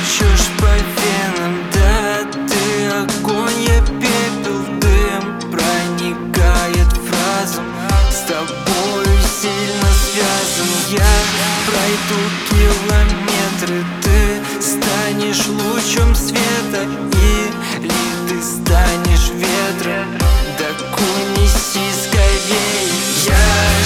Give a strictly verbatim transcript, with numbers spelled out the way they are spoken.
течешь по венам, да, ты огонь, я пепел, дым проникает в разум. С тобою сильно связан, я пройду километры, ты станешь лучом света, или ты станешь ветром. Так унеси скорей, я